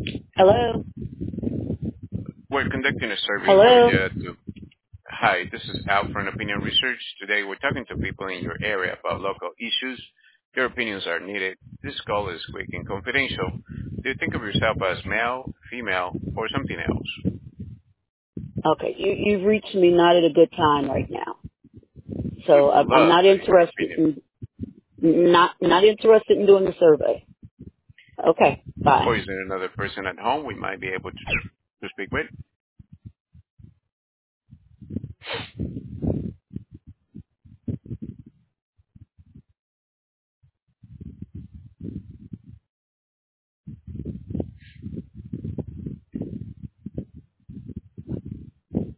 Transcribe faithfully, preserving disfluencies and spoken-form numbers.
Hello? We're conducting a survey in Hello? Florida to... Hi, this is Al from Opinion Research. Today we're talking to people in your area about local issues. Your opinions are needed. This call is quick and confidential. Do you think of yourself as male, female, or something else? Okay, you, you've reached me not at a good time right now. We So would I'm, I'm love not to hear your interested opinion. in, not, not interested in doing the survey. Okay, bye. Or is there another person at home we might be able to, to speak with?